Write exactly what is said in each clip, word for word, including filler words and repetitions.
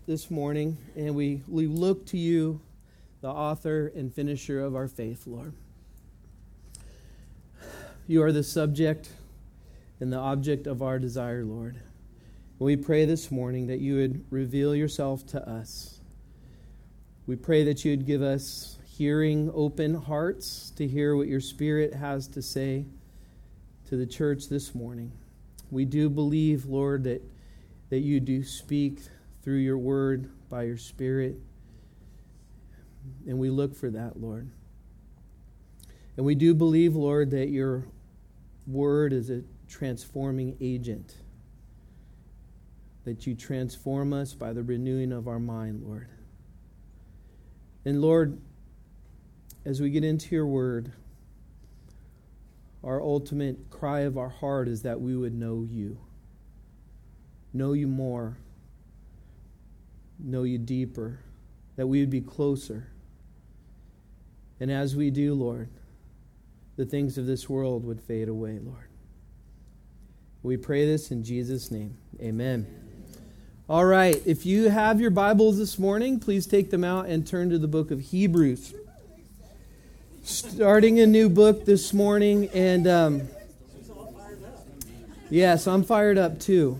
this morning, and we, we look to you, the author and finisher of our faith, Lord. You are the subject and the object of our desire, Lord. And we pray this morning that you would reveal yourself to us. We pray that you would give us hearing, open hearts to hear what your Spirit has to say to the church this morning. We do believe, Lord, that, that you do speak through your word by your Spirit. And we look for that, Lord. And we do believe, Lord, that your word is a transforming agent. That you transform us by the renewing of our mind, Lord. And Lord, as we get into your word, our ultimate cry of our heart is that we would know you. Know you more. Know you deeper. That we would be closer. And as we do, Lord, the things of this world would fade away, Lord. We pray this in Jesus' name. Amen. All right. If you have your Bibles this morning, please take them out and turn to the book of Hebrews. Starting a new book this morning, and um, yes, I'm fired up too.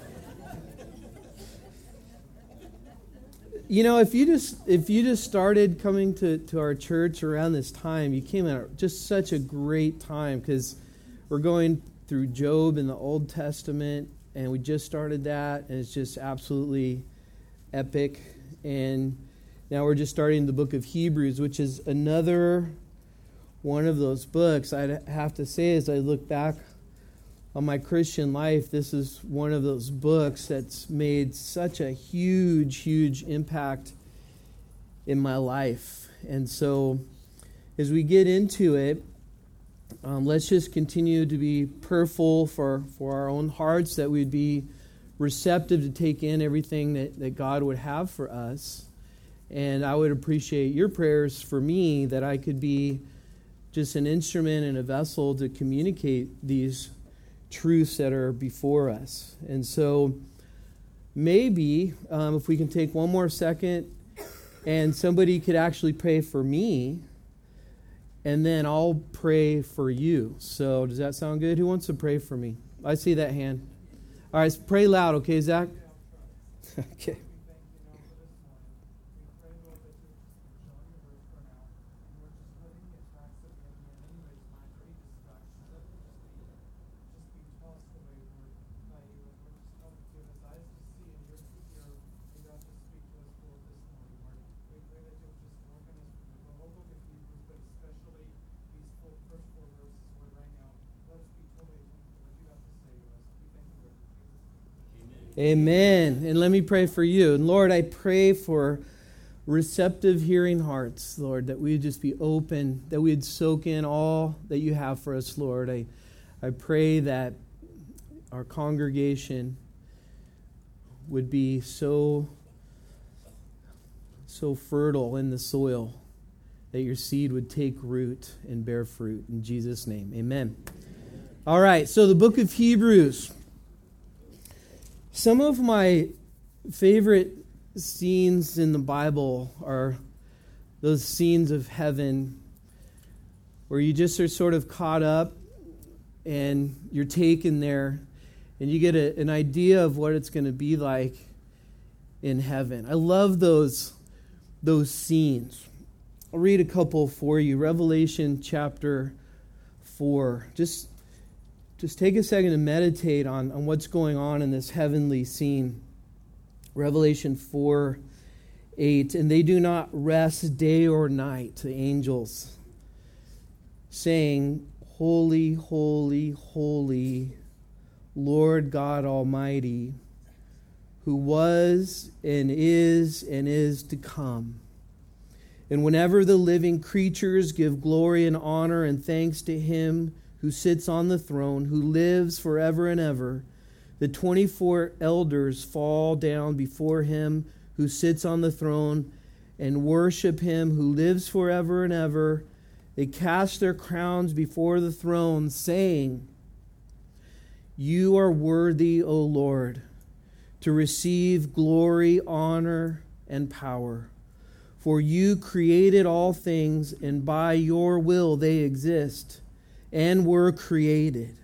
You know, if you just if you just started coming to, to our church around this time, you came at just such a great time because we're going through Job in the Old Testament, and we just started that, and it's just absolutely epic. And now we're just starting the book of Hebrews, which is another one of those books. I'd have to say, as I look back on my Christian life, this is one of those books that's made such a huge, huge impact in my life. And so as we get into it, um, let's just continue to be prayerful for, for our own hearts, that we'd be receptive to take in everything that, that God would have for us. And I would appreciate your prayers for me, that I could be just an instrument and a vessel to communicate these truths that are before us. And so maybe um, if we can take one more second and somebody could actually pray for me, and then I'll pray for you. So does that sound good? Who wants to pray for me? I see that hand. All right, pray loud, okay, Zach? Okay. Amen. And let me pray for you. And Lord, I pray for receptive hearing hearts, Lord, that we would just be open, that we would soak in all that you have for us, Lord. I, I pray that our congregation would be so, so fertile in the soil that your seed would take root and bear fruit. In Jesus' name, amen. All right, so the book of Hebrews. Some of my favorite scenes in the Bible are those scenes of heaven where you just are sort of caught up and you're taken there and you get a, an idea of what it's going to be like in heaven. I love those, those scenes. I'll read a couple for you. Revelation chapter four. Just Just take a second to meditate on, on what's going on in this heavenly scene. Revelation four, eight. And they do not rest day or night, the angels, saying, Holy, holy, holy, Lord God Almighty, who was and is and is to come. And whenever the living creatures give glory and honor and thanks to him who sits on the throne, who lives forever and ever, the twenty-four elders fall down before him who sits on the throne and worship him who lives forever and ever. They cast their crowns before the throne, saying, You are worthy, O Lord, to receive glory, honor, and power. For you created all things, and by your will they exist and were created.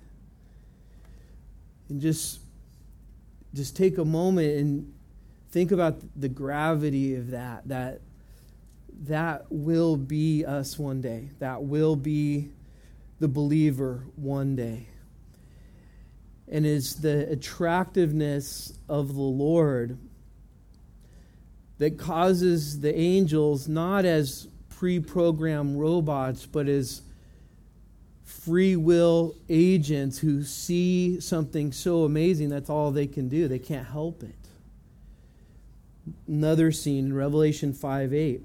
And just, just take a moment and think about the gravity of that, that that will be us one day. That will be the believer one day. And it's the attractiveness of the Lord that causes the angels not as pre-programmed robots, but as free will agents who see something so amazing that's all they can do. They can't help it. Another scene in Revelation five eight.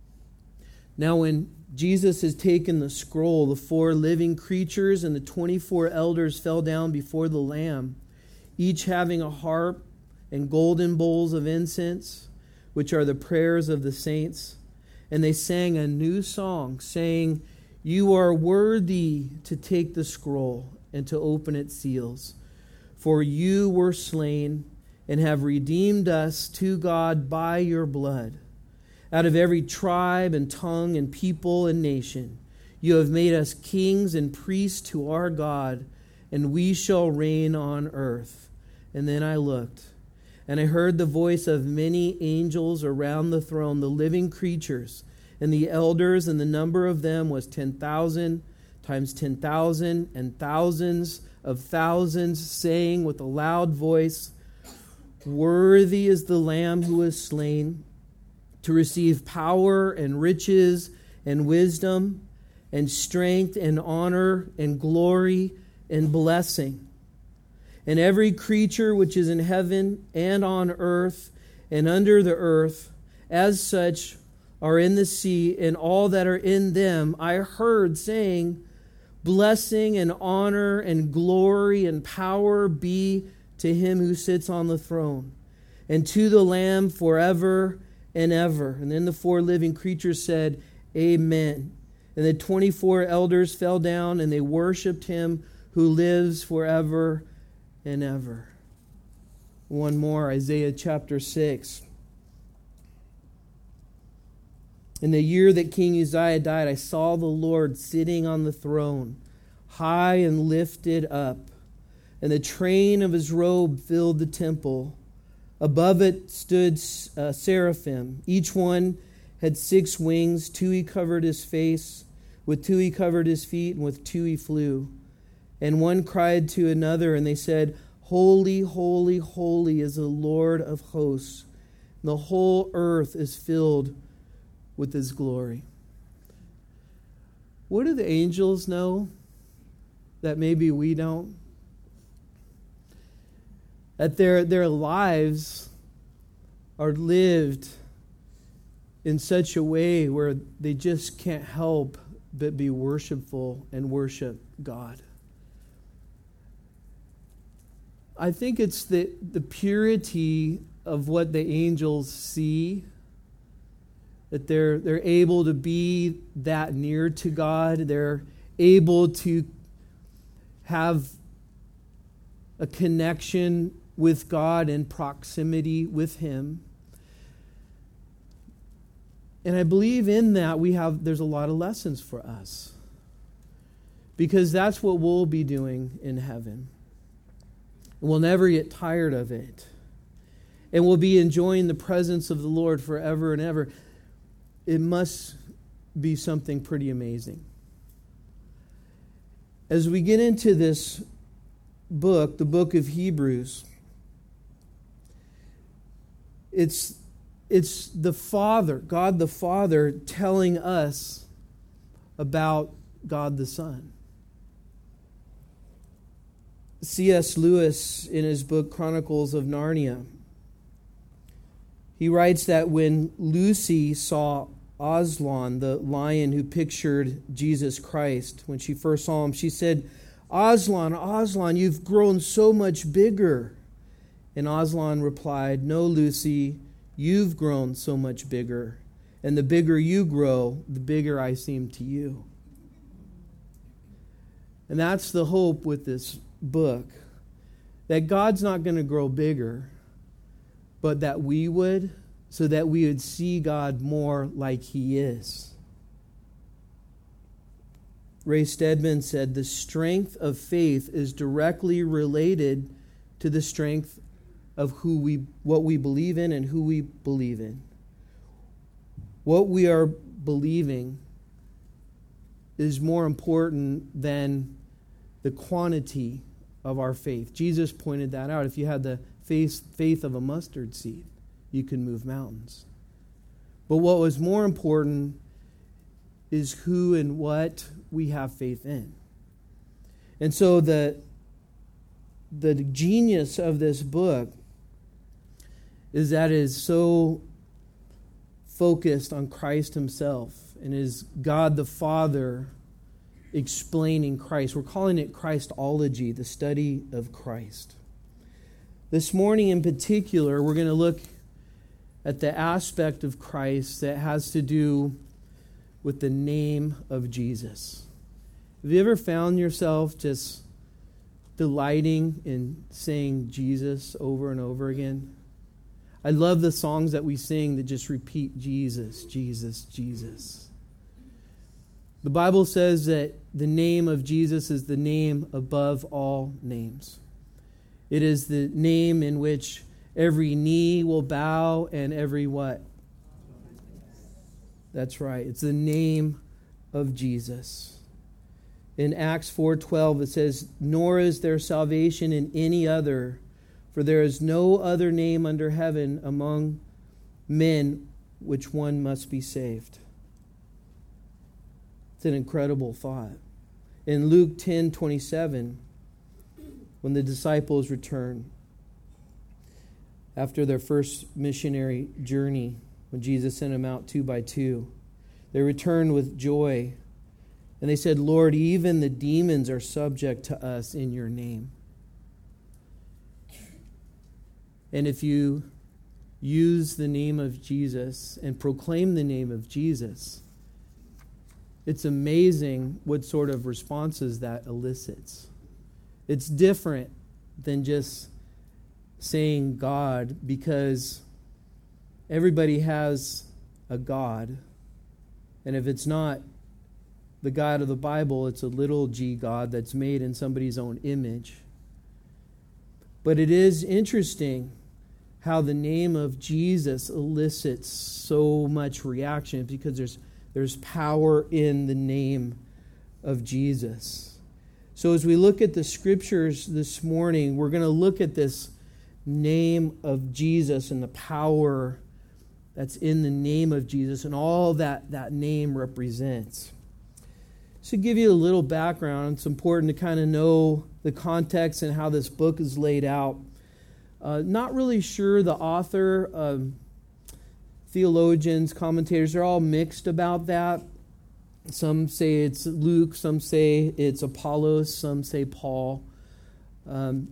Now when Jesus has taken the scroll, the four living creatures and the twenty-four elders fell down before the Lamb, each having a harp and golden bowls of incense, which are the prayers of the saints. And they sang a new song, saying, You are worthy to take the scroll and to open its seals. For you were slain and have redeemed us to God by your blood. Out of every tribe and tongue and people and nation, you have made us kings and priests to our God, and we shall reign on earth. And then I looked, and I heard the voice of many angels around the throne, the living creatures, and the elders, and the number of them was ten thousand times ten thousand, and thousands of thousands, saying with a loud voice, Worthy is the Lamb who was slain, to receive power and riches and wisdom and strength and honor and glory and blessing. And every creature which is in heaven and on earth and under the earth, as such are in the sea and all that are in them, I heard saying, Blessing and honor and glory and power be to him who sits on the throne, and to the Lamb forever and ever. And then the four living creatures said, Amen. And the twenty-four elders fell down and they worshipped him who lives forever and ever. One more, Isaiah chapter six. In the year that King Uzziah died, I saw the Lord sitting on the throne, high and lifted up, and the train of his robe filled the temple. Above it stood uh, seraphim. Each one had six wings. Two he covered his face, with two he covered his feet, and with two he flew. And one cried to another, and they said, Holy, holy, holy is the Lord of hosts. And the whole earth is filled with his glory. What do the angels know that maybe we don't? That their, their lives are lived in such a way where they just can't help but be worshipful and worship God. I think it's the, the purity of what the angels see, that they're, they're able to be that near to God. They're able to have a connection with God and proximity with him. And I believe in that we have there's a lot of lessons for us. Because that's what we'll be doing in heaven. And we'll never get tired of it. And we'll be enjoying the presence of the Lord forever and ever. It must be something pretty amazing. As we get into this book, the book of Hebrews, It's, it's the Father, God the Father, telling us about God the Son. C S Lewis, in his book Chronicles of Narnia, he writes that when Lucy saw Aslan, the lion who pictured Jesus Christ, when she first saw him, she said, Aslan, Aslan, you've grown so much bigger. And Aslan replied, No, Lucy, you've grown so much bigger. And the bigger you grow, the bigger I seem to you. And that's the hope with this book. That God's not going to grow bigger. but that we would, so that we would see God more like He is. Ray Stedman said, the strength of faith is directly related to the strength of who we, what we believe in and who we believe in. What we are believing is more important than the quantity of our faith. Jesus pointed that out. If you had the faith, faith of a mustard seed, you could move mountains. But what was more important is who and what we have faith in. And so the, the genius of this book is that it is so focused on Christ Himself and is God the Father explaining Christ. We're calling it Christology, the study of Christ. This morning in particular, we're going to look at the aspect of Christ that has to do with the name of Jesus. Have you ever found yourself just delighting in saying Jesus over and over again? I love the songs that we sing that just repeat Jesus, Jesus, Jesus. The Bible says that the name of Jesus is the name above all names. It is the name in which every knee will bow and every what? That's right. It's the name of Jesus. In Acts four twelve it says, nor is there salvation in any other, for there is no other name under heaven among men which one must be saved. It's an incredible thought. In Luke ten twenty-seven, when the disciples returned after their first missionary journey, when Jesus sent them out two by two, they returned with joy. And they said, Lord, even the demons are subject to us in your name. And if you use the name of Jesus and proclaim the name of Jesus, it's amazing what sort of responses that elicits. It's different than just saying God, because everybody has a God. And if it's not the God of the Bible, it's a little g God that's made in somebody's own image. But it is interesting how the name of Jesus elicits so much reaction, because there's there's power in the name of Jesus. So as we look at the scriptures this morning, we're going to look at this name of Jesus and the power that's in the name of Jesus and all that that name represents. So to give you a little background, it's important to kind of know the context and how this book is laid out. Uh, not really sure the author, um, theologians, commentators, they're all mixed about that. Some say it's Luke, some say it's Apollos, some say Paul. Um,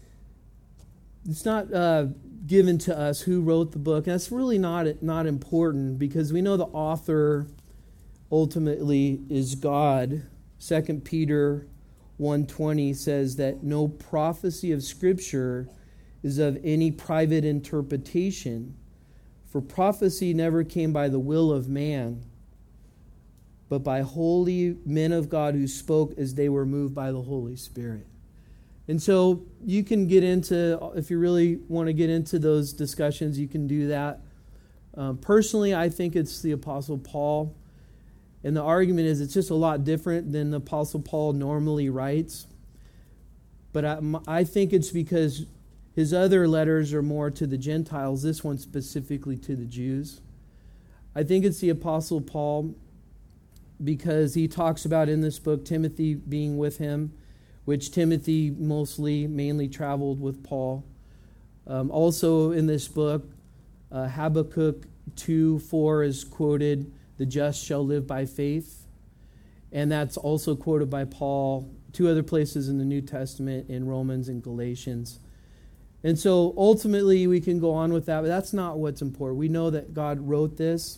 it's not uh, given to us who wrote the book. And that's really not, not important, because we know the author ultimately is God. Second Peter one twenty says that no prophecy of Scripture is of any private interpretation, for prophecy never came by the will of man, but by holy men of God who spoke as they were moved by the Holy Spirit. And so you can get into, if you really want to get into those discussions, you can do that. Um, personally, I think it's the Apostle Paul. And the argument is it's just a lot different than the Apostle Paul normally writes. But I, I think it's because his other letters are more to the Gentiles, this one specifically to the Jews. I think it's the Apostle Paul because he talks about in this book Timothy being with him, which Timothy mostly, mainly traveled with Paul. Um, also in this book, uh, Habakkuk two four is quoted, the just shall live by faith. And that's also quoted by Paul, two other places in the New Testament, in Romans and Galatians. And so ultimately we can go on with that, but that's not what's important. We know that God wrote this.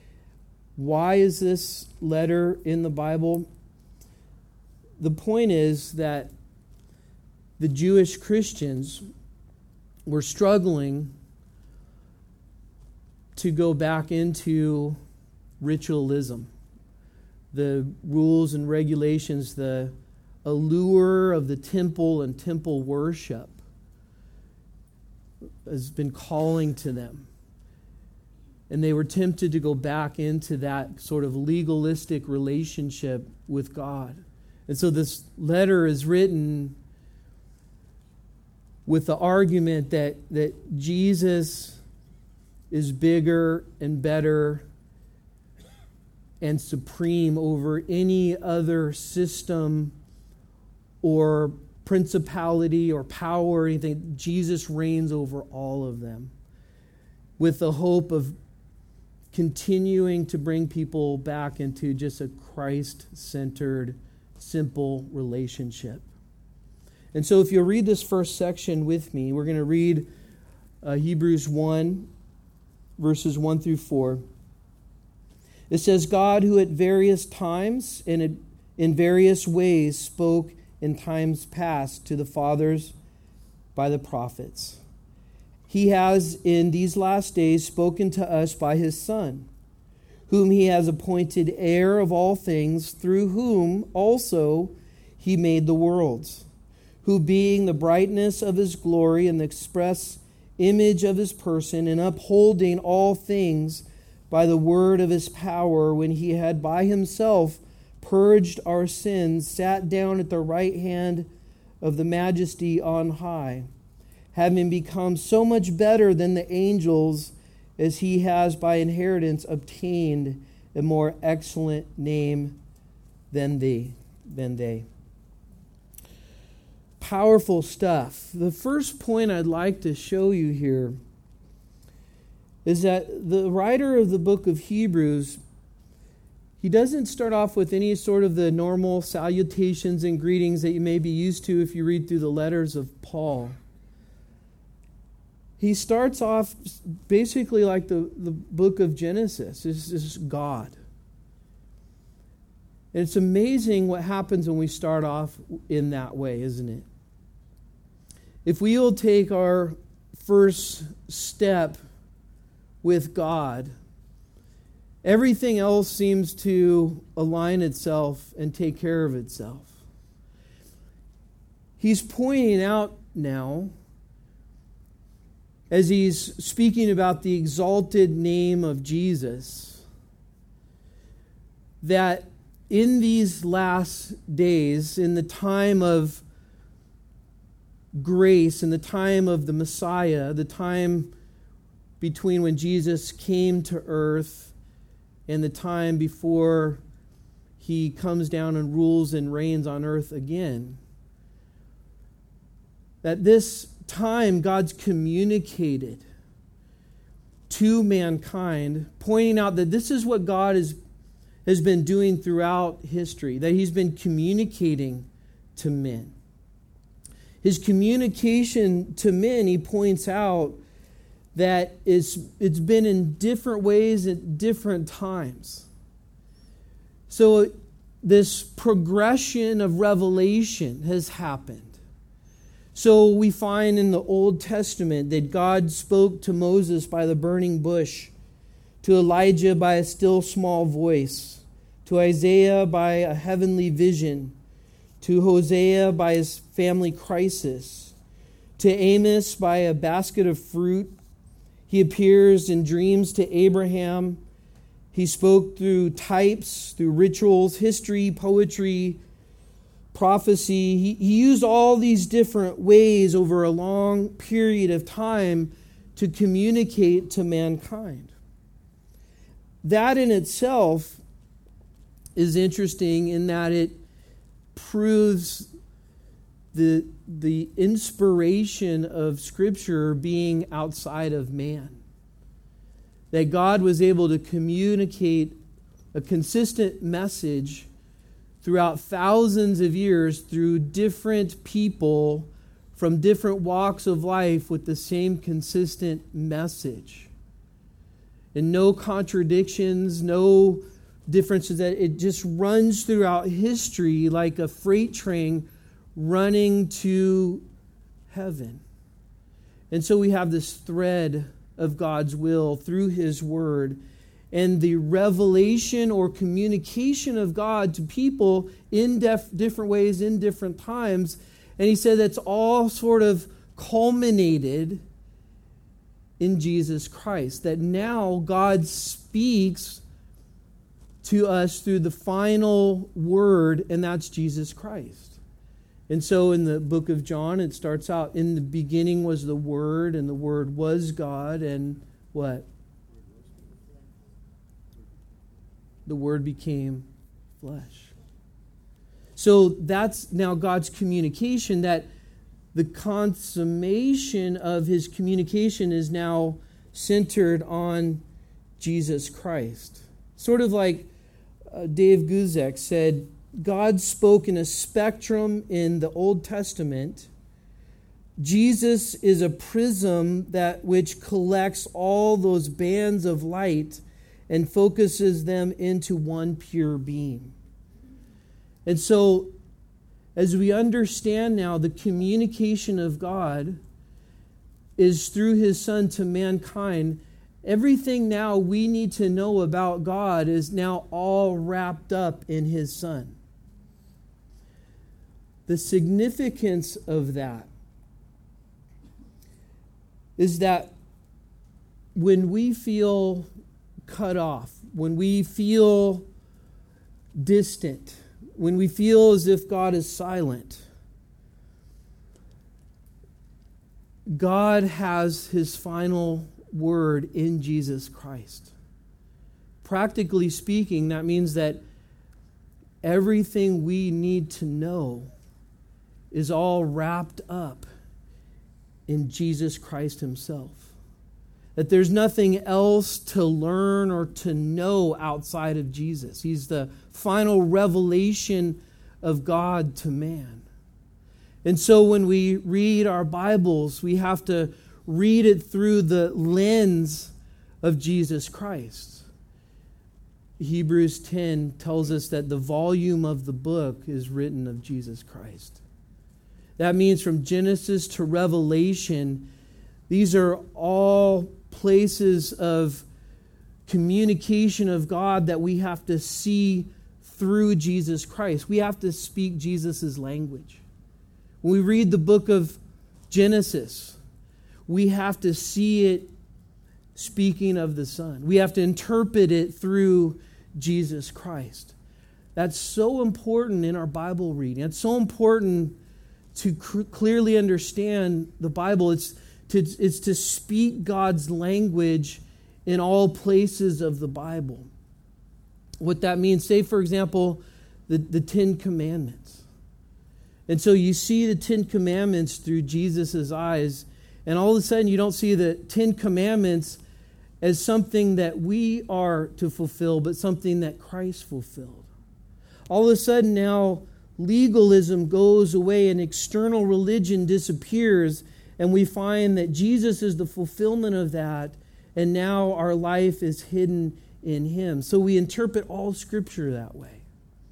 Why is this letter in the Bible? The point is that the Jewish Christians were struggling to go back into ritualism, the rules and regulations, the allure of the temple and temple worship has been calling to them. And they were tempted to go back into that sort of legalistic relationship with God. And so this letter is written with the argument that, that Jesus is bigger and better and supreme over any other system or principality or power or anything. Jesus reigns over all of them, with the hope of continuing to bring people back into just a Christ-centered, simple relationship. And so if you'll read this first section with me, we're going to read uh, Hebrews one, verses one through four. It says, God, who at various times and in various ways spoke in times past to the fathers by the prophets, He has in these last days spoken to us by His Son, whom He has appointed heir of all things, through whom also He made the worlds, who being the brightness of His glory and the express image of His person, and upholding all things by the word of His power, when He had by Himself purged our sins, sat down at the right hand of the Majesty on high, having become so much better than the angels, as He has by inheritance obtained a more excellent name than thee, than they. Powerful stuff. The first point I'd like to show you here is that the writer of the book of Hebrews, he doesn't start off with any sort of the normal salutations and greetings that you may be used to if you read through the letters of Paul. He starts off basically like the, the book of Genesis. This is God. And it's amazing what happens when we start off in that way, isn't it? If we will take our first step with God, everything else seems to align itself and take care of itself. He's pointing out now, as he's speaking about the exalted name of Jesus, that in these last days, in the time of grace, in the time of the Messiah, the time between when Jesus came to earth and the time before He comes down and rules and reigns on earth again, that this time God's communicated to mankind, pointing out that this is what God is, has been doing throughout history, that He's been communicating to men. His communication to men, He points out, that it's, it's been in different ways at different times. So this progression of revelation has happened. So we find in the Old Testament that God spoke to Moses by the burning bush, to Elijah by a still small voice, to Isaiah by a heavenly vision, to Hosea by his family crisis, to Amos by a basket of fruit. He appears in dreams to Abraham. He spoke through types, through rituals, history, poetry, prophecy. He, he used all these different ways over a long period of time to communicate to mankind. That in itself is interesting in that it proves the, the inspiration of Scripture being outside of man. That God was able to communicate a consistent message throughout thousands of years through different people from different walks of life with the same consistent message. And no contradictions, no differences, that it just runs throughout history like a freight train running to heaven. And so we have this thread of God's will through His Word, and the revelation or communication of God to people in def- different ways, in different times. And he said that's all sort of culminated in Jesus Christ. That now God speaks to us through the final word, and that's Jesus Christ. And so in the book of John, it starts out, in the beginning was the Word, and the Word was God, and what? The Word became flesh. So that's now God's communication, that the consummation of His communication is now centered on Jesus Christ. Sort of like uh, Dave Guzek said, God spoke in a spectrum in the Old Testament. Jesus is a prism that which collects all those bands of light and focuses them into one pure being. And so, as we understand now, the communication of God is through His Son to mankind. Everything now we need to know about God is now all wrapped up in His Son. The significance of that is that when we feel cut off, when we feel distant, when we feel as if God is silent, God has His final word in Jesus Christ. Practically speaking, that means that everything we need to know is all wrapped up in Jesus Christ Himself. That there's nothing else to learn or to know outside of Jesus. He's the final revelation of God to man. And so when we read our Bibles, we have to read it through the lens of Jesus Christ. Hebrews ten tells us that the volume of the book is written of Jesus Christ. That means from Genesis to Revelation, these are all places of communication of God that we have to see through Jesus Christ. We have to speak Jesus' language. When we read the book of Genesis, we have to see it speaking of the Son. We have to interpret it through Jesus Christ. That's so important in our Bible reading. It's so important to cr- clearly understand the Bible. It's to, it's to speak God's language in all places of the Bible. What that means, say for example, the, the Ten Commandments. And so you see the Ten Commandments through Jesus' eyes, and all of a sudden you don't see the Ten Commandments as something that we are to fulfill, but something that Christ fulfilled. All of a sudden now legalism goes away and external religion disappears, and we find that Jesus is the fulfillment of that, and now our life is hidden in Him. So we interpret all Scripture that way.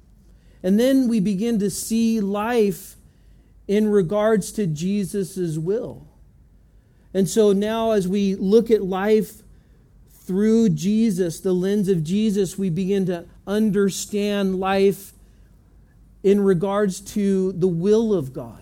And then we begin to see life in regards to Jesus' will. And so now as we look at life through Jesus, the lens of Jesus, we begin to understand life in regards to the will of God.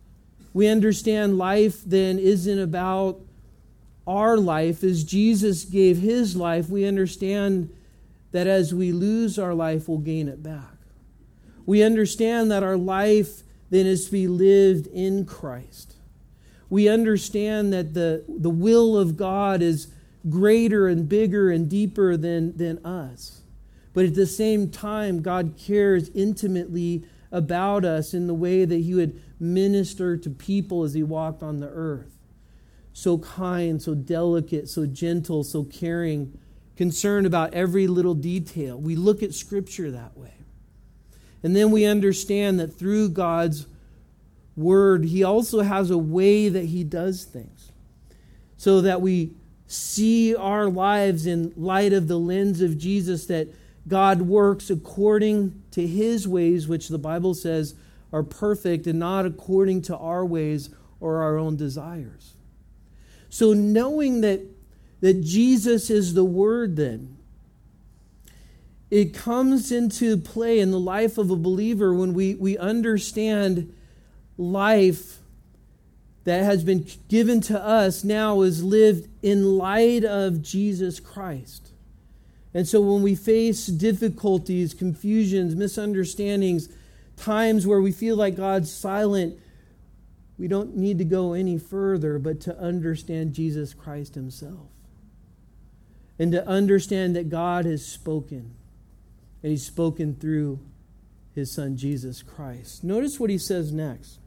We understand life then isn't about our life. As Jesus gave His life, we understand that as we lose our life, we'll gain it back. We understand that our life then is to be lived in Christ. We understand that the, the will of God is greater and bigger and deeper than, than us. But at the same time, God cares intimately about us in the way that He would minister to people as He walked on the earth. So kind, so delicate, so gentle, so caring, concerned about every little detail. We look at Scripture that way. And then we understand that through God's Word, He also has a way that He does things. So that we see our lives in light of the lens of Jesus, that God works according to His ways, which the Bible says are perfect, and not according to our ways or our own desires. So knowing that that Jesus is the Word then. It comes into play in the life of a believer when we, we understand life that has been given to us now is lived in light of Jesus Christ. And so when we face difficulties, confusions, misunderstandings, times where we feel like God's silent, we don't need to go any further but to understand Jesus Christ himself. And to understand that God has spoken. And he's spoken through his Son, Jesus Christ. Notice what he says next.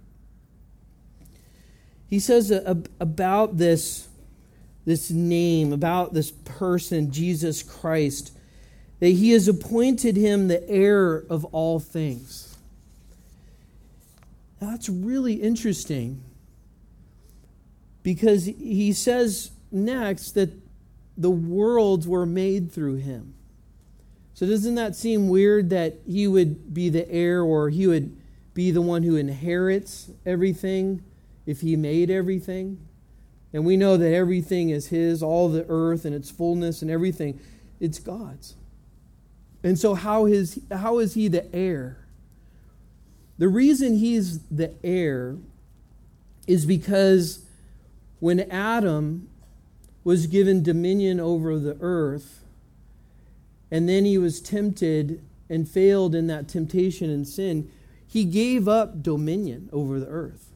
He says about this, this name, about this person, Jesus Christ, that he has appointed him the heir of all things. Now, that's really interesting because he says next that the worlds were made through him. So doesn't that seem weird that he would be the heir or he would be the one who inherits everything if he made everything? And we know that everything is his, all the earth and its fullness and everything, it's God's. And so how is, how is he the heir? The reason he's the heir is because when Adam was given dominion over the earth, and then he was tempted and failed in that temptation and sin, he gave up dominion over the earth.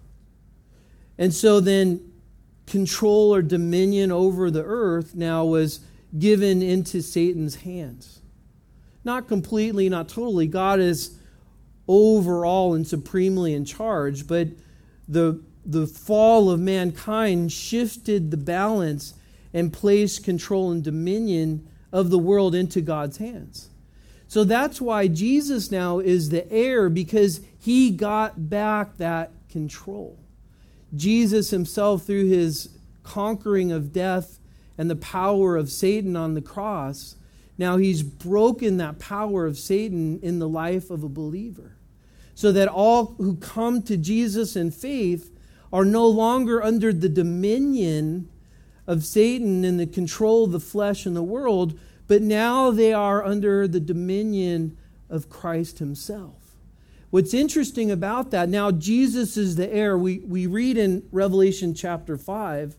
And so then control or dominion over the earth now was given into Satan's hands. Not completely, not totally. God is overall and supremely in charge, but the, the fall of mankind shifted the balance and placed control and dominion of the world into God's hands. So that's why Jesus now is the heir, because he got back that control. Jesus himself, through his conquering of death and the power of Satan on the cross, now he's broken that power of Satan in the life of a believer. So that all who come to Jesus in faith are no longer under the dominion of Satan and the control of the flesh and the world, but now they are under the dominion of Christ himself. What's interesting about that, now Jesus is the heir. We, we read in Revelation chapter five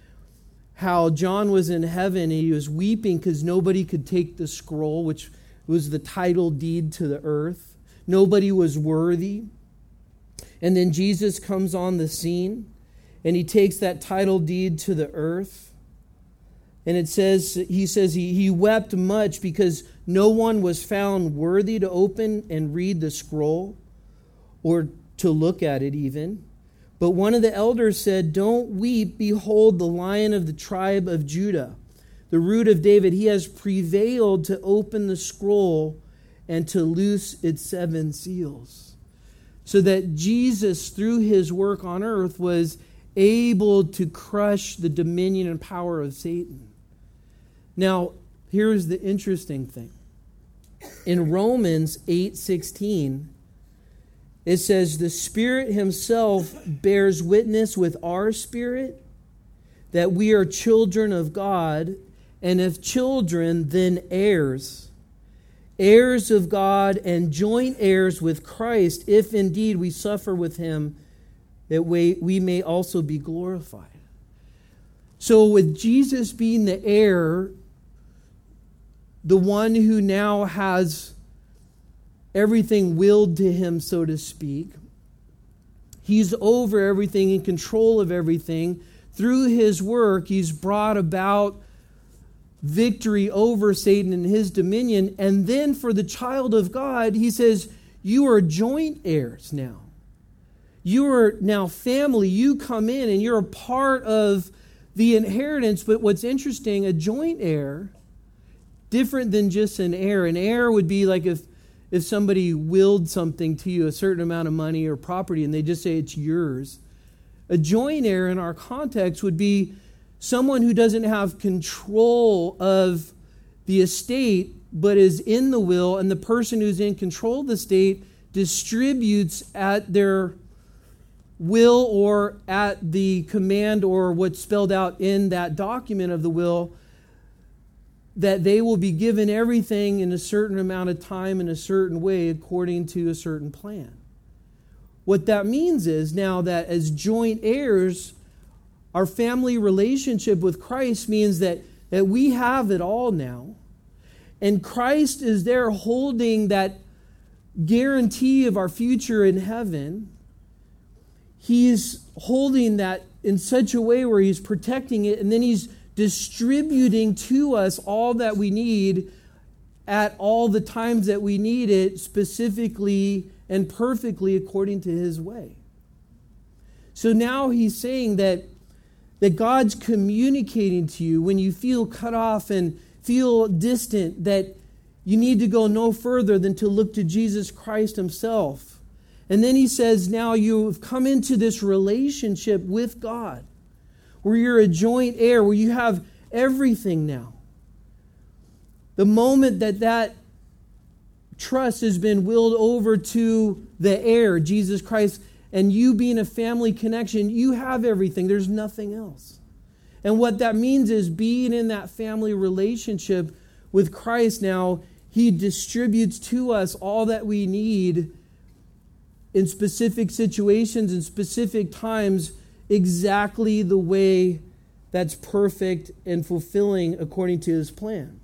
how John was in heaven and he was weeping because nobody could take the scroll, which was the title deed to the earth. Nobody was worthy. And then Jesus comes on the scene and he takes that title deed to the earth. And it says, he says he, he wept much because no one was found worthy to open and read the scroll or to look at it even. But one of the elders said, "Don't weep. Behold, the Lion of the tribe of Judah, the Root of David, he has prevailed to open the scroll and to loose its seven seals." So that Jesus, through his work on earth, was able to crush the dominion and power of Satan. Now, here's the interesting thing. In Romans eight sixteen, it says, "The Spirit himself bears witness with our spirit that we are children of God, and if children, then heirs, heirs of God and joint heirs with Christ, if indeed we suffer with him, that we, we may also be glorified." So with Jesus being the heir, the one who now has everything willed to him, so to speak, he's over everything, in control of everything. Through his work, he's brought about victory over Satan and his dominion. And then for the child of God, he says, you are joint heirs now. You are now family. You come in and you're a part of the inheritance. But what's interesting, a joint heir, different than just an heir. An heir would be like if, if somebody willed something to you, a certain amount of money or property, and they just say it's yours. A joint heir in our context would be someone who doesn't have control of the estate, but is in the will, and the person who's in control of the estate distributes at their will or at the command or what's spelled out in that document of the will that they will be given everything in a certain amount of time in a certain way according to a certain plan. What that means is now that as joint heirs, our family relationship with Christ means that, that we have it all now. And Christ is there holding that guarantee of our future in heaven. He's holding that in such a way where He's protecting it, and then He's distributing to us all that we need at all the times that we need it, specifically and perfectly according to His way. So now He's saying that, that God's communicating to you when you feel cut off and feel distant, that you need to go no further than to look to Jesus Christ Himself. And then He says, now you've come into this relationship with God, where you're a joint heir, where you have everything now. The moment that that trust has been willed over to the heir, Jesus Christ, and you being a family connection, you have everything. There's nothing else. And what that means is being in that family relationship with Christ now, He distributes to us all that we need in specific situations and specific times, exactly the way that's perfect and fulfilling according to His plan.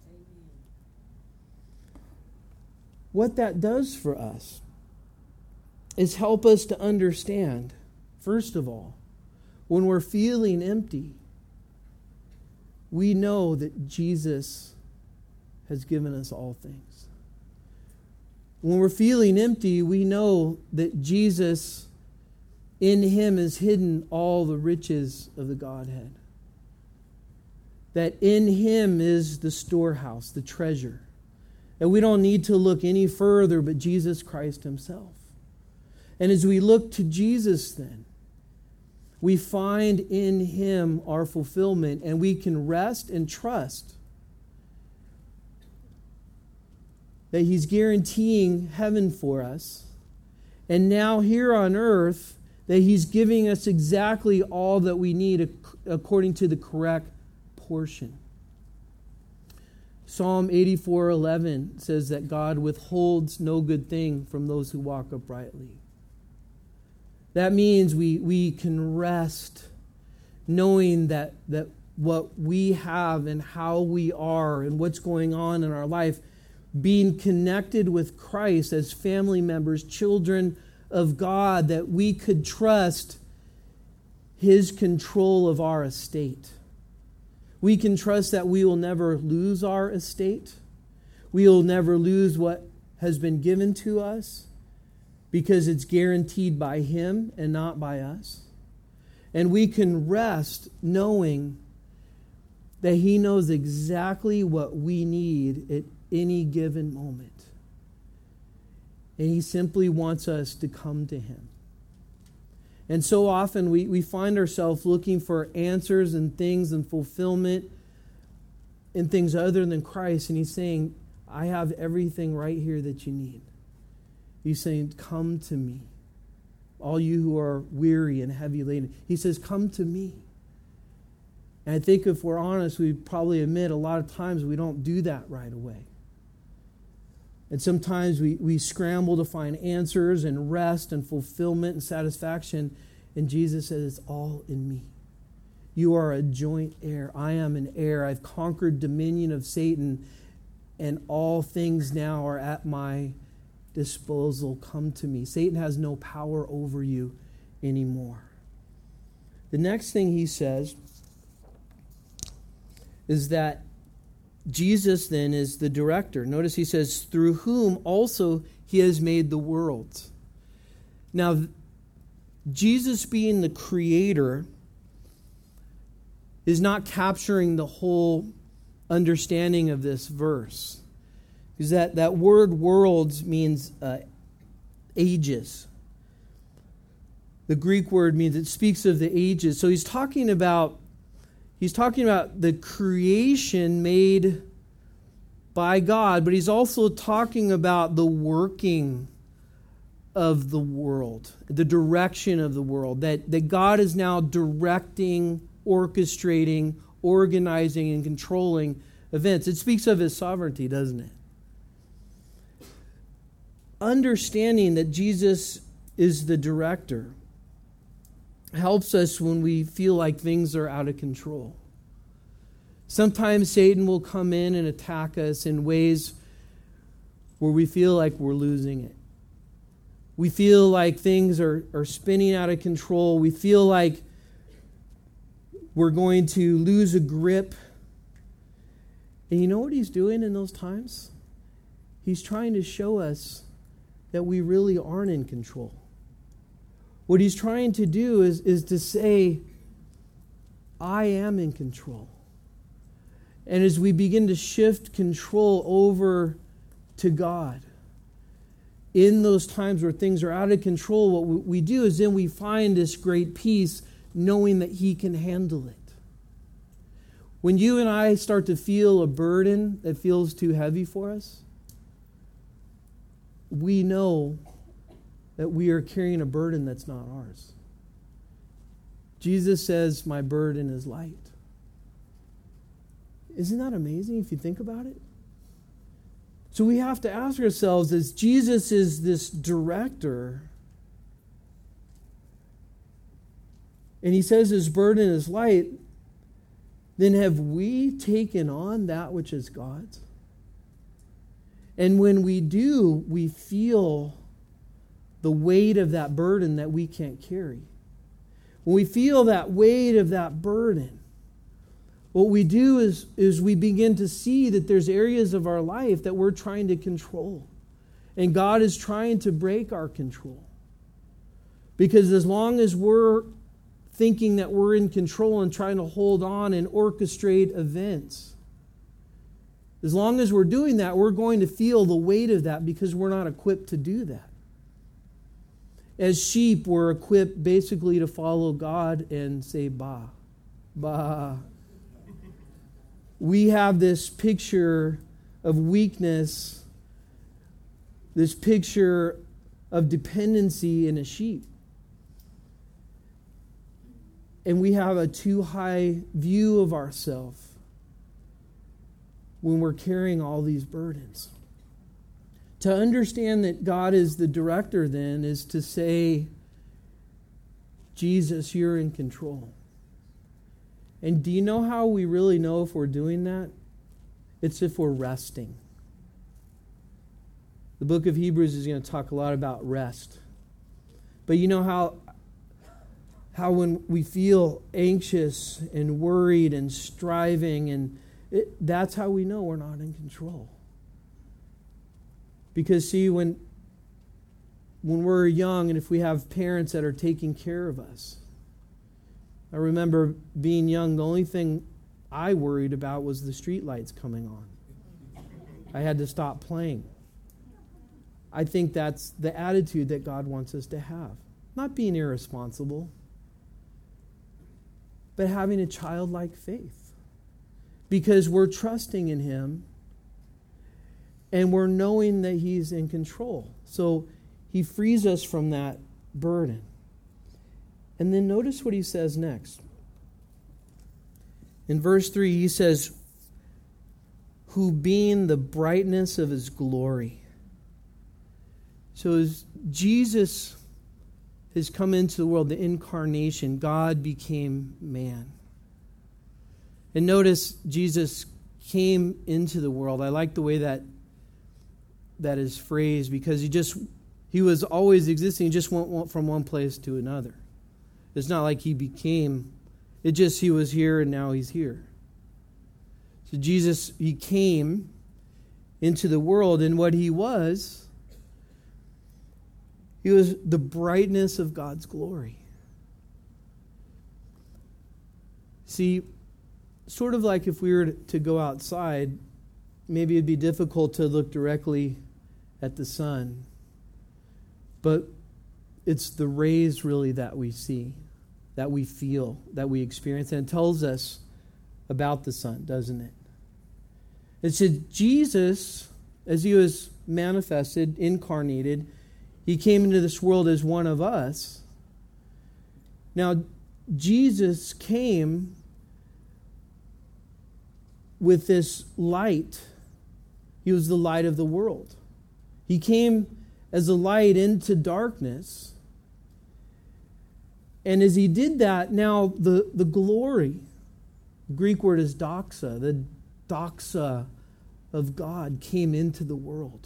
What that does for us is help us to understand, first of all, when we're feeling empty, we know that Jesus has given us all things. When we're feeling empty, we know that Jesus, in Him is hidden all the riches of the Godhead. That in Him is the storehouse, the treasure. And we don't need to look any further but Jesus Christ Himself. And as we look to Jesus then, we find in Him our fulfillment, and we can rest and trust that He's guaranteeing heaven for us. And now here on earth, that He's giving us exactly all that we need according to the correct portion. Psalm eighty-four eleven says that God withholds no good thing from those who walk uprightly. That means we, we can rest knowing that, that what we have and how we are and what's going on in our life, being connected with Christ as family members, children of God, that we could trust His control of our estate. We can trust that we will never lose our estate. We will never lose what has been given to us because it's guaranteed by Him and not by us. And we can rest knowing that He knows exactly what we need at any given moment. And He simply wants us to come to Him. And so often we, we find ourselves looking for answers and things and fulfillment in things other than Christ. And He's saying, I have everything right here that you need. He's saying, come to me. All you who are weary and heavy laden. He says, come to me. And I think if we're honest, we probably admit a lot of times we don't do that right away. And sometimes we, we scramble to find answers and rest and fulfillment and satisfaction. And Jesus says, it's all in me. You are a joint heir. I am an heir. I've conquered dominion of Satan. And all things now are at my disposal. Come to me. Satan has no power over you anymore. The next thing he says is that Jesus then is the director. Notice he says, through whom also He has made the worlds. Now, Jesus being the creator is not capturing the whole understanding of this verse. Because that, that word worlds means uh, ages. The Greek word means it speaks of the ages. So he's talking about He's talking about the creation made by God, but he's also talking about the working of the world, the direction of the world, that, that God is now directing, orchestrating, organizing, and controlling events. It speaks of his sovereignty, doesn't it? Understanding that Jesus is the director helps us when we feel like things are out of control. Sometimes Satan will come in and attack us in ways where we feel like we're losing it. We feel like things are, are spinning out of control. We feel like we're going to lose a grip. And you know what he's doing in those times? He's trying to show us that we really aren't in control. What he's trying to do is, is to say, I am in control. And as we begin to shift control over to God, in those times where things are out of control, what we do is then we find this great peace knowing that he can handle it. When you and I start to feel a burden that feels too heavy for us, we know that we are carrying a burden that's not ours. Jesus says, my burden is light. Isn't that amazing if you think about it? So we have to ask ourselves, as Jesus is this director, and he says his burden is light, then have we taken on that which is God's? And when we do, we feel the weight of that burden that we can't carry. When we feel that weight of that burden, what we do is, is we begin to see that there's areas of our life that we're trying to control. And God is trying to break our control. Because as long as we're thinking that we're in control and trying to hold on and orchestrate events, as long as we're doing that, we're going to feel the weight of that because we're not equipped to do that. As sheep, we're equipped basically to follow God and say, bah, bah. We have this picture of weakness, this picture of dependency in a sheep. And we have a too high view of ourselves when we're carrying all these burdens. To understand that God is the director then is to say, Jesus, you're in control. And do you know how we really know if we're doing that? It's if we're resting. The book of Hebrews is going to talk a lot about rest. But you know how, how when we feel anxious and worried and striving, and it, that's how we know we're not in control. Because see, when, when we're young and if we have parents that are taking care of us, I remember being young, the only thing I worried about was the street lights coming on. I had to stop playing. I think that's the attitude that God wants us to have. Not being irresponsible, but having a childlike faith. Because we're trusting in Him and we're knowing that He's in control. So He frees us from that burden. And then notice what He says next. In verse three, He says, who being the brightness of His glory. So as Jesus has come into the world, the incarnation, God became man. And notice Jesus came into the world. I like the way that that is phrased, because he just he was always existing. He just went from one place to another. It's not like he became, it just he was here and now he's here. So Jesus, he came into the world, and what he was, he was the brightness of God's glory. See, sort of like if we were to go outside, maybe it'd be difficult to look directly at the sun. But it's the rays really that we see, that we feel, that we experience. And it tells us about the sun, doesn't it? It said Jesus, as he was manifested, incarnated, he came into this world as one of us. Now, Jesus came with this light. He was the light of the world. He came as a light into darkness. And as he did that, now the, the glory, the Greek word is doxa, the doxa of God came into the world.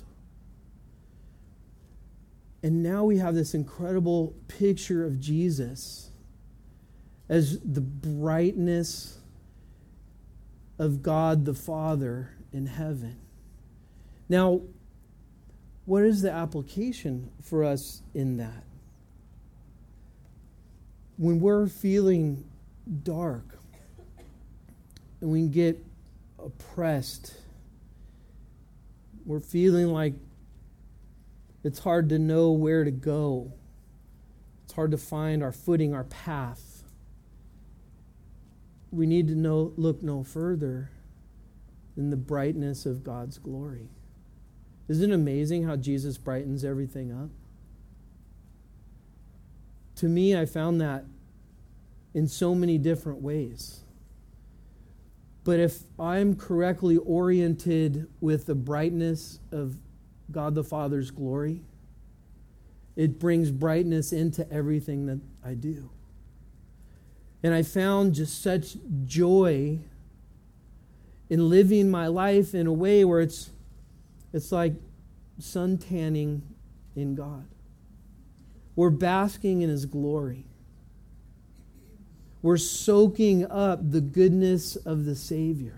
And now we have this incredible picture of Jesus as the brightness of God the Father in heaven. Now, what is the application for us in that? When we're feeling dark and we get oppressed, we're feeling like it's hard to know where to go. It's hard to find our footing, our path. We need to know, look no further than the brightness of God's glory. Isn't it amazing how Jesus brightens everything up? To me, I found that in so many different ways. But if I'm correctly oriented with the brightness of God the Father's glory, it brings brightness into everything that I do. And I found just such joy in living my life in a way where it's it's like sun tanning in God. We're basking in His glory. We're soaking up the goodness of the Savior.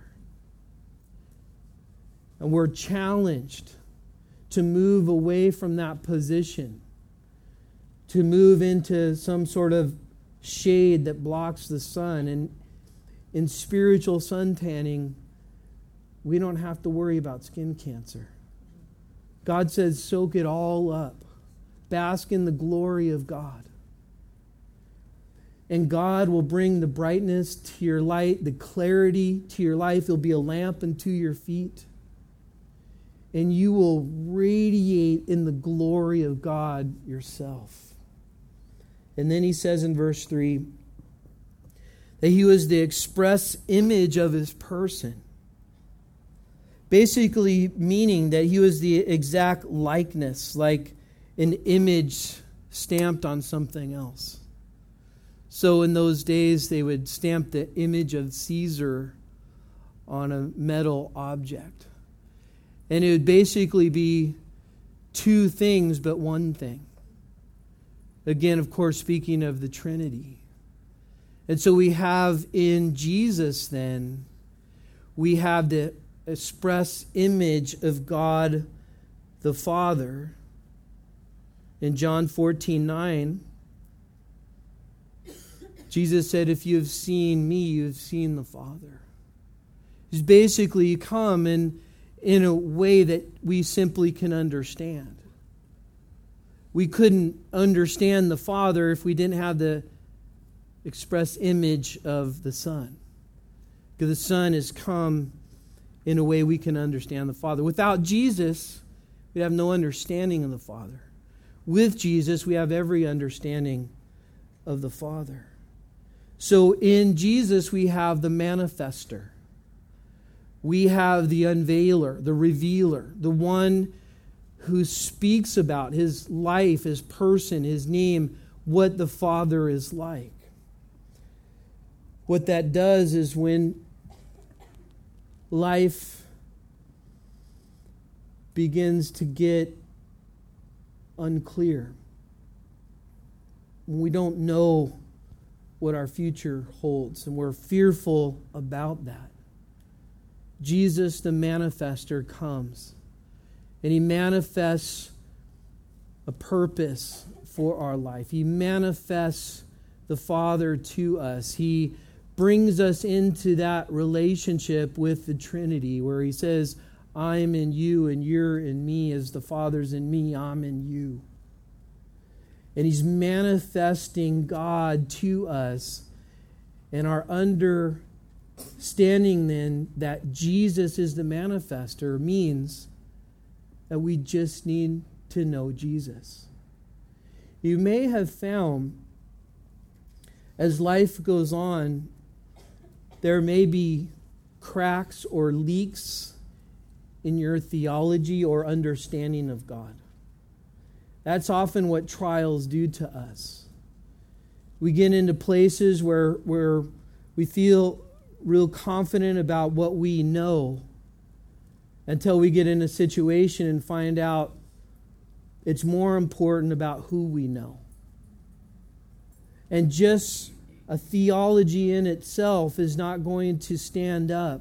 And we're challenged to move away from that position, to move into some sort of shade that blocks the sun. And in spiritual suntanning, we don't have to worry about skin cancer. God says, soak it all up. Bask in the glory of God. And God will bring the brightness to your light, the clarity to your life. It'll be a lamp unto your feet. And you will radiate in the glory of God yourself. And then he says in verse three that he was the express image of his person. Basically meaning that he was the exact likeness, like an image stamped on something else. So in those days, they would stamp the image of Caesar on a metal object. And it would basically be two things, but one thing. Again, of course, speaking of the Trinity. And so we have in Jesus then, we have the express image of God the Father. In John fourteen nine, Jesus said, if you have seen me, you have seen the Father. He's basically come in, in a way that we simply can understand. We couldn't understand the Father if we didn't have the express image of the Son. Because the Son has come in a way we can understand the Father. Without Jesus, we have no understanding of the Father. With Jesus, we have every understanding of the Father. So in Jesus, we have the manifester. We have the unveiler, the revealer, the one who speaks about his life, his person, his name, what the Father is like. What that does is when life begins to get unclear, when we don't know what our future holds, and we're fearful about that, Jesus, the manifester, comes. And he manifests a purpose for our life. He manifests the Father to us. He brings us into that relationship with the Trinity where he says, I'm in you and you're in me. As the Father's in me, I'm in you. And he's manifesting God to us. And our understanding then that Jesus is the manifester means that we just need to know Jesus. You may have found as life goes on, there may be cracks or leaks in your theology or understanding of God. That's often what trials do to us. We get into places where, where we feel real confident about what we know until we get in a situation and find out it's more important about who we know. And just a theology in itself is not going to stand up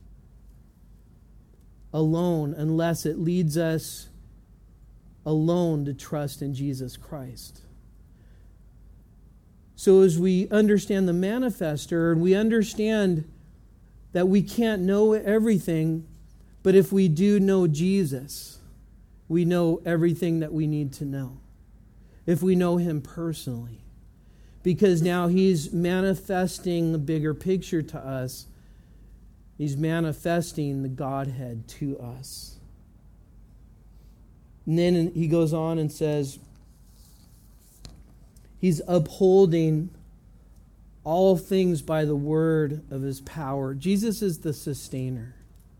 alone unless it leads us alone to trust in Jesus Christ. So as we understand the manifester, and we understand that we can't know everything, but if we do know Jesus, we know everything that we need to know. If we know Him personally. Because now He's manifesting the bigger picture to us. He's manifesting the Godhead to us. And then he goes on and says, He's upholding all things by the word of His power. Jesus is the sustainer.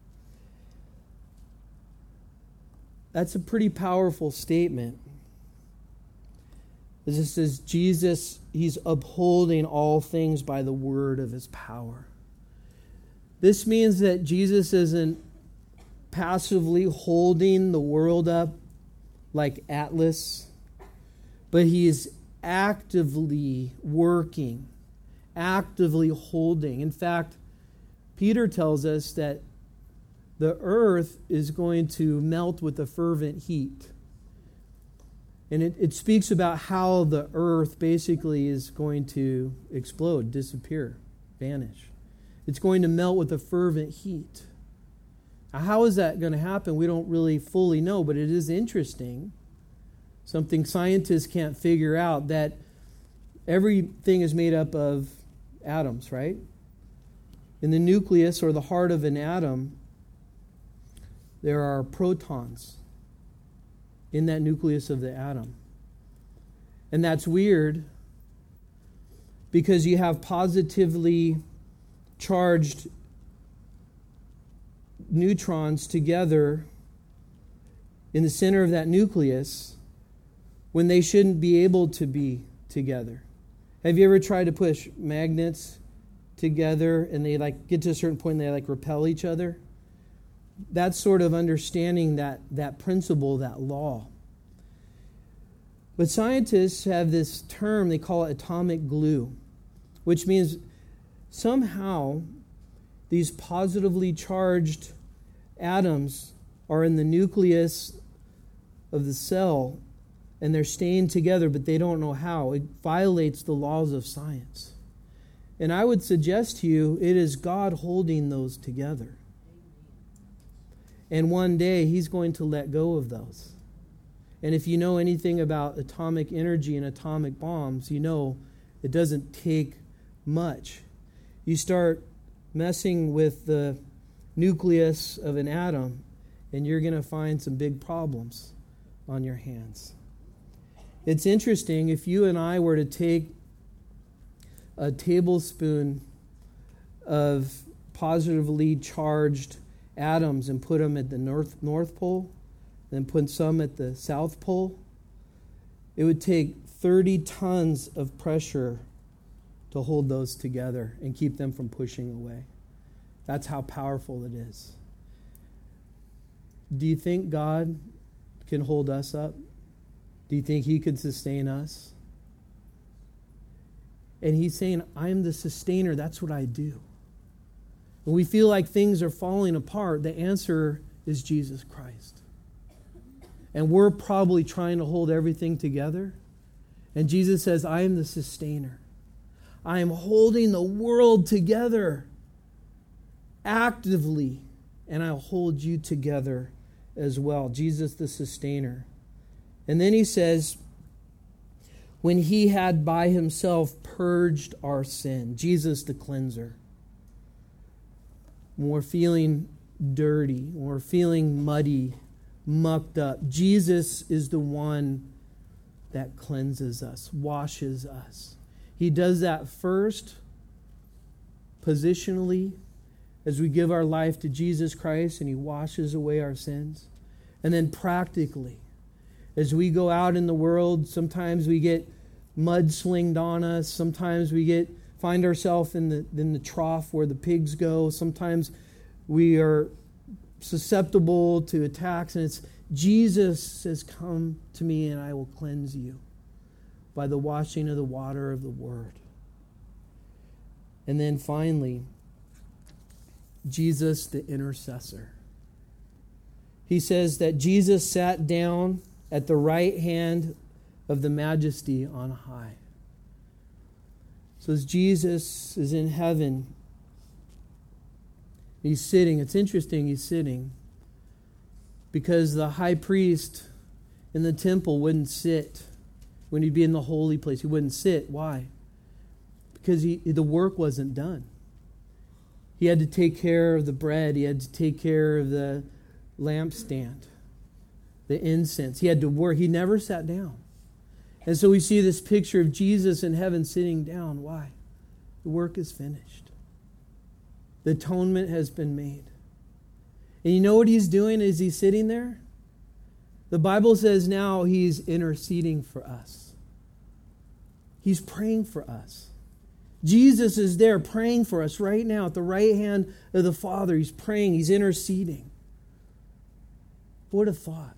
That's a pretty powerful statement. It says Jesus, He's upholding all things by the word of His power. This means that Jesus isn't passively holding the world up like Atlas, but He is actively working, actively holding. In fact, Peter tells us that the earth is going to melt with a fervent heat. And it, it speaks about how the earth basically is going to explode, disappear, vanish. It's going to melt with a fervent heat. Now, how is that going to happen? We don't really fully know, but it is interesting. Something scientists can't figure out, that everything is made up of atoms, right? In the nucleus, or the heart of an atom, there are protons in that nucleus of the atom. And that's weird because you have positively charged neutrons together in the center of that nucleus when they shouldn't be able to be together. Have you ever tried to push magnets together and they like get to a certain point and they like repel each other? That's sort of understanding that, that principle, that law. But scientists have this term, they call it atomic glue, which means somehow these positively charged atoms are in the nucleus of the cell and they're staying together, but they don't know how. It violates the laws of science. And I would suggest to you, it is God holding those together. And one day, He's going to let go of those. And if you know anything about atomic energy and atomic bombs, you know it doesn't take much. You start messing with the nucleus of an atom, and you're going to find some big problems on your hands. It's interesting, if you and I were to take a tablespoon of positively charged atoms and put them at the north north pole, then put some at the south pole, it would take thirty tons of pressure to hold those together and keep them from pushing away. That's how powerful it is. Do you think God can hold us up? Do you think He could sustain us? And He's saying, I'm the sustainer. That's what I do. When we feel like things are falling apart, the answer is Jesus Christ. And we're probably trying to hold everything together. And Jesus says, I am the sustainer. I am holding the world together actively, and I'll hold you together as well. Jesus the sustainer. And then He says, when He had by Himself purged our sin, Jesus the cleanser. When we're feeling dirty, when we're feeling muddy, mucked up, Jesus is the one that cleanses us, washes us. He does that first, positionally, as we give our life to Jesus Christ and He washes away our sins. And then practically, as we go out in the world, sometimes we get mud slinged on us. Sometimes we get find ourselves in the in the trough where the pigs go. Sometimes we are susceptible to attacks. And it's Jesus says, come to me and I will cleanse you by the washing of the water of the Word. And then finally, Jesus the intercessor. He says that Jesus sat down at the right hand of the Majesty on high. So as Jesus is in heaven, He's sitting. It's interesting, He's sitting because the high priest in the temple wouldn't sit when he'd be in the holy place. He wouldn't sit. Why? Because he, the work wasn't done. He had to take care of the bread. He had to take care of the lampstand, the incense. He had to work. He never sat down. And so we see this picture of Jesus in heaven sitting down. Why? The work is finished. The atonement has been made. And you know what He's doing as He's sitting there? The Bible says now He's interceding for us. He's praying for us. Jesus is there praying for us right now at the right hand of the Father. He's praying. He's interceding. What a thought.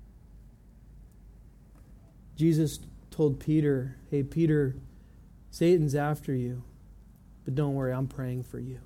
Jesus told Peter, hey, Peter, Satan's after you, but don't worry, I'm praying for you.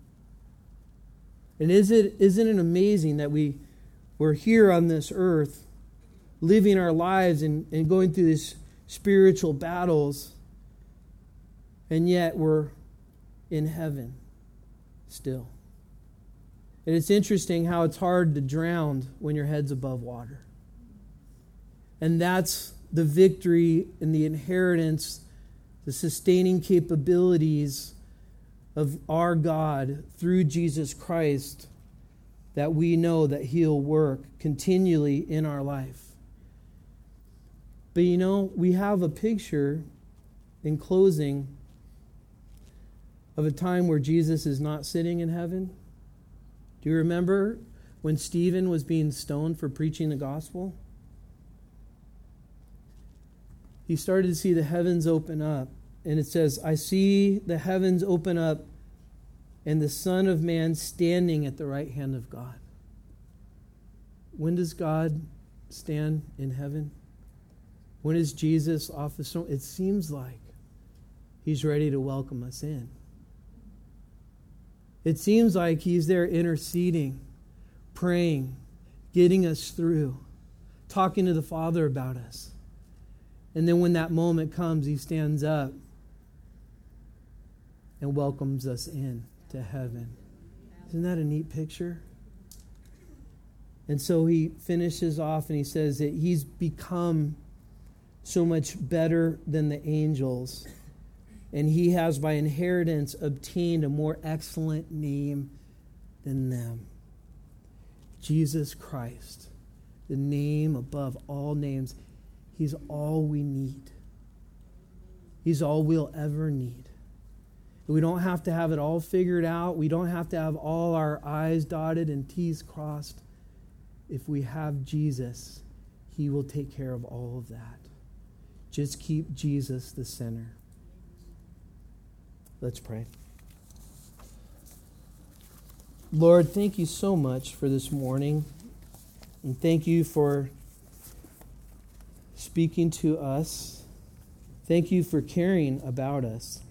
And is it, isn't it amazing that we, we're here on this earth living our lives and, and going through these spiritual battles, and yet we're in heaven still. And it's interesting how it's hard to drown when your head's above water. And that's the victory and the inheritance, the sustaining capabilities of our God through Jesus Christ, that we know that He'll work continually in our life. But you know, we have a picture in closing of a time where Jesus is not sitting in heaven. Do you remember when Stephen was being stoned for preaching the gospel? He started to see the heavens open up. And it says, I see the heavens open up and the Son of Man standing at the right hand of God. When does God stand in heaven? When is Jesus off the throne? It seems like He's ready to welcome us in. It seems like He's there interceding, praying, getting us through, talking to the Father about us. And then when that moment comes, He stands up and welcomes us in to heaven. Isn't that a neat picture? And so He finishes off and He says that He's become so much better than the angels. And He has by inheritance obtained a more excellent name than them. Jesus Christ, the name above all names. He's all we need. He's all we'll ever need. We don't have to have it all figured out. We don't have to have all our I's dotted and T's crossed. If we have Jesus, He will take care of all of that. Just keep Jesus the center. Let's pray. Lord, thank You so much for this morning. And thank You for speaking to us. Thank You for caring about us.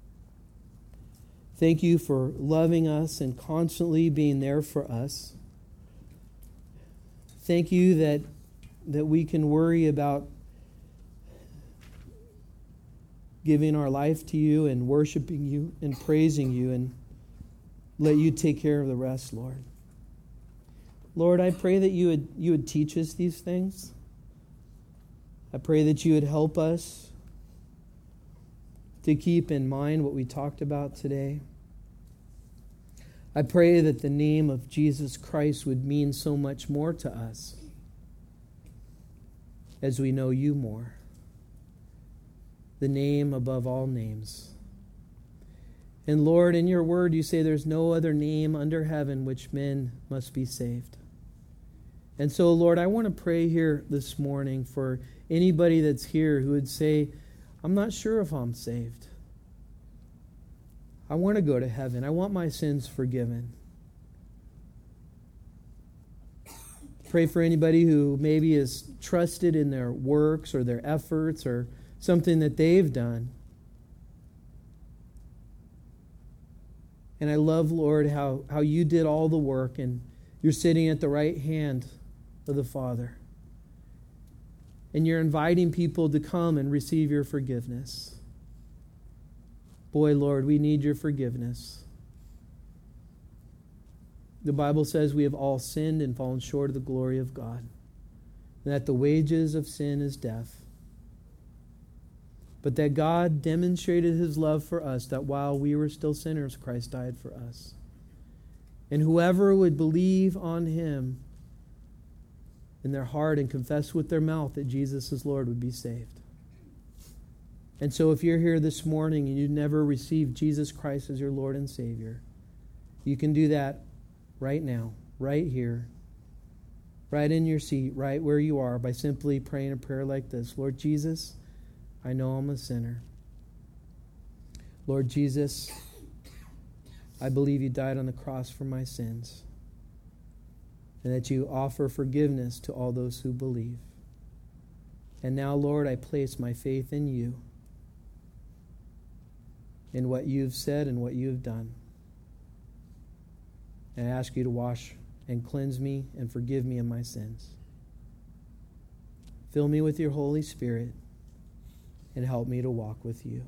Thank You for loving us and constantly being there for us. Thank You that, that we can worry about giving our life to You and worshiping You and praising You and let You take care of the rest, Lord. Lord, I pray that You would, you would teach us these things. I pray that You would help us to keep in mind what we talked about today. I pray that the name of Jesus Christ would mean so much more to us as we know You more. The name above all names. And Lord, in your word, you say there's no other name under heaven which men must be saved. And so, Lord, I want to pray here this morning for anybody that's here who would say, I'm not sure if I'm saved. I want to go to heaven. I want my sins forgiven. Pray for anybody who maybe is trusted in their works or their efforts or something that they've done. And I love, Lord, how, how you did all the work and you're sitting at the right hand of the Father. And you're inviting people to come and receive your forgiveness. Boy, Lord, we need your forgiveness. The Bible says we have all sinned and fallen short of the glory of God, and that the wages of sin is death. But that God demonstrated his love for us, that while we were still sinners, Christ died for us. And whoever would believe on him in their heart and confess with their mouth that Jesus is Lord would be saved. And so if you're here this morning and you've never received Jesus Christ as your Lord and Savior, you can do that right now, right here, right in your seat, right where you are, by simply praying a prayer like this. Lord Jesus, I know I'm a sinner. Lord Jesus, I believe you died on the cross for my sins, and that you offer forgiveness to all those who believe. And now, Lord, I place my faith in you, in what you've said and what you've done. And I ask you to wash and cleanse me and forgive me of my sins. Fill me with your Holy Spirit and help me to walk with you.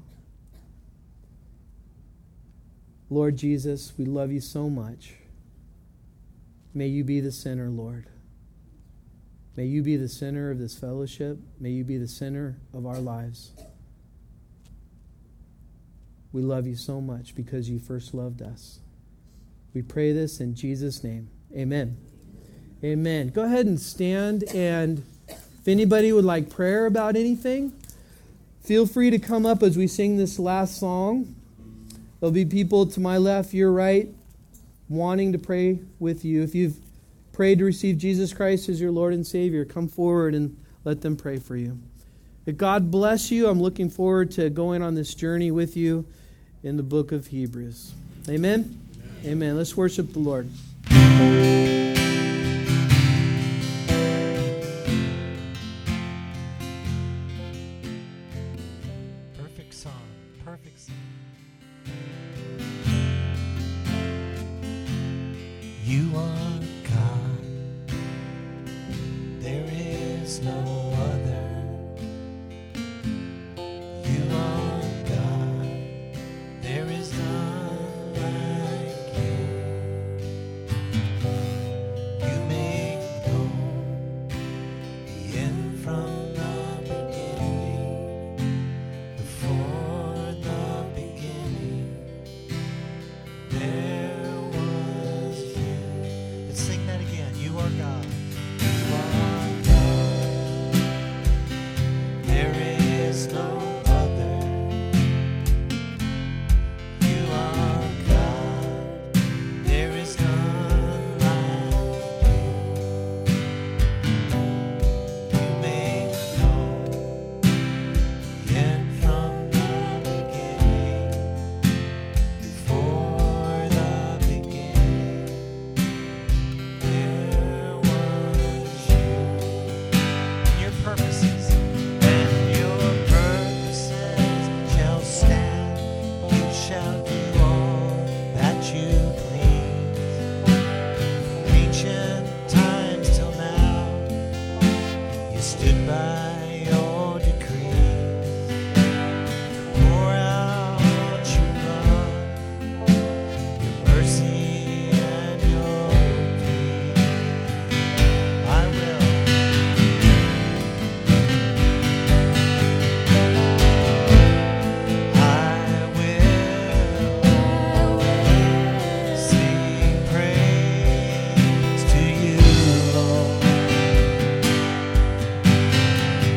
Lord Jesus, we love you so much. May you be the center, Lord. May you be the center of this fellowship. May you be the center of our lives. We love you so much because you first loved us. We pray this in Jesus' name. Amen. Amen. Go ahead and stand, and if anybody would like prayer about anything, feel free to come up as we sing this last song. There'll be people to my left, your right, wanting to pray with you. If you've prayed to receive Jesus Christ as your Lord and Savior, come forward and let them pray for you. That God bless you. I'm looking forward to going on this journey with you in the book of Hebrews. Amen? Amen. Amen. Let's worship the Lord. Perfect song. Perfect song. You are God. There is no other. You are God. There is none like you. You make known the end from the beginning. Before the beginning, there was you. Let's sing that again. You are God. You are God. There is no other. You are God. There is none like you. You make known the end from the beginning. Before the beginning, there was you. Your purposes and your purposes shall stand. You shall do all that you please. Ancient times till now, you stood by your decrees. Pour out your love, your mercy and your peace. I will. I will sing praise to you, Lord.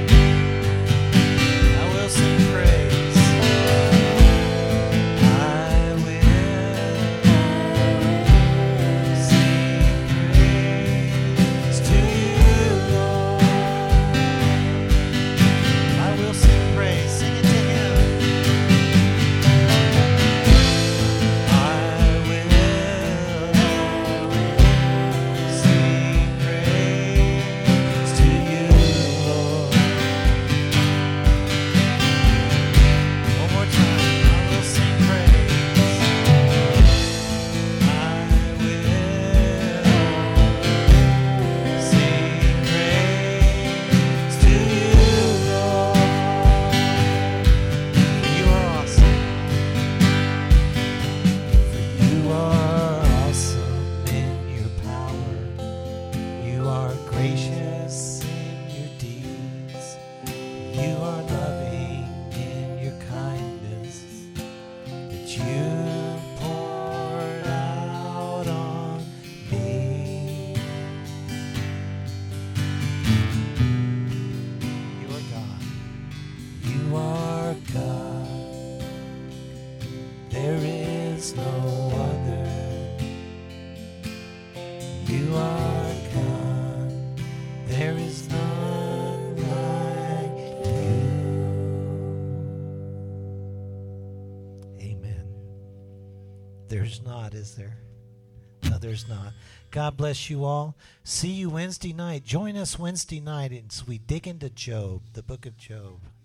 there's not, is there? No, there's not. God bless you all. See you Wednesday night. Join us Wednesday night as we dig into Job, the book of Job.